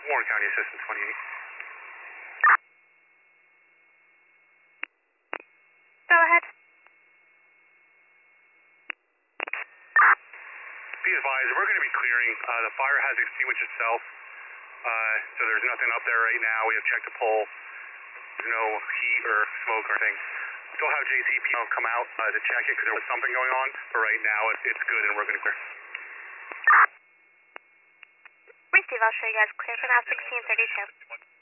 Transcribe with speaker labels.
Speaker 1: Warren County Assistant 28.
Speaker 2: Go ahead.
Speaker 1: Be advised, we're going to be clearing. The fire has extinguished itself, so there's nothing up there right now. We have checked the pole. There's no heat or smoke or anything. Still have JCP come out to check it because there was something going on, but right now it's good and we're going to clear.
Speaker 2: Receive, I'll show you guys clear for now, 1632.